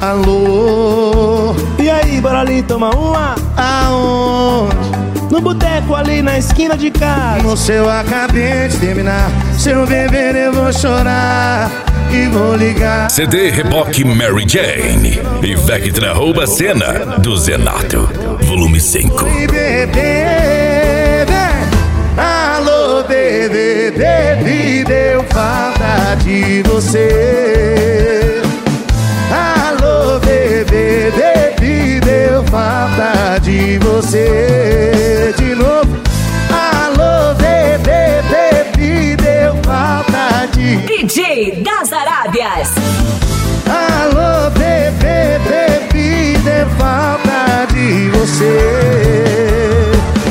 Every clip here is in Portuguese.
Alô, e aí, bora ali tomar uma? aonde? No boteco ali na esquina de casa. Moço, eu acabei de terminar. Se eu beber eu vou chorar e vou ligar. CD Reboque Mary Jane e Vectra rouba cena do Zenato, volume 5. Oi, bebê, alô, bebê, bebê, deu falta de você. Alô, bebê, bebê, deu falta de você. De novo. Alô, bebê, bebê, deu falta de DJ das Arábias. Alô, bebê, bebê, deu falta de você.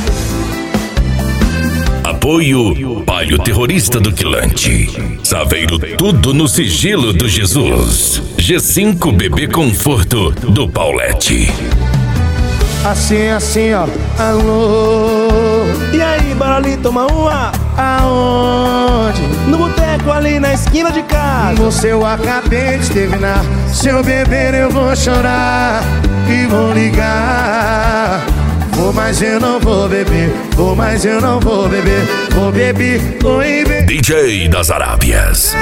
Apoio Palio Terrorista do Quilante, Saveiro tudo no sigilo do Jesus, G5 Bebê Conforto do Paulette. Assim, assim, ó. Alô, E aí, bora ali tomar uma? aonde? No boteco ali na esquina de casa. Moço, eu acabei de terminar. Se eu beber eu vou chorar e vou ligar. Vou, mas eu não vou beber. Vou, mas eu não vou beber. Vou beber, oi, bebê. DJ das Arábias.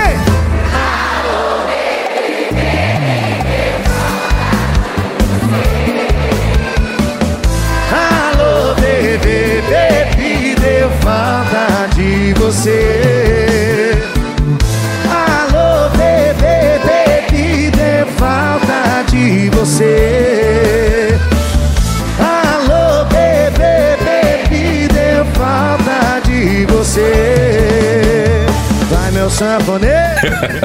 Alô, bebê, bebê, deu falta de você. Alô, bebê, bebê, deu falta de você. Alô, bebê, bebê, deu falta de você. Vai, meu sanfoneiro.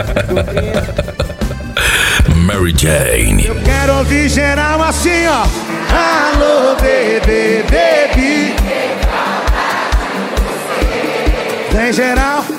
Mary Jane. Eu quero ouvir geral assim, ó. Alô, bebê, bebê. Tem geral.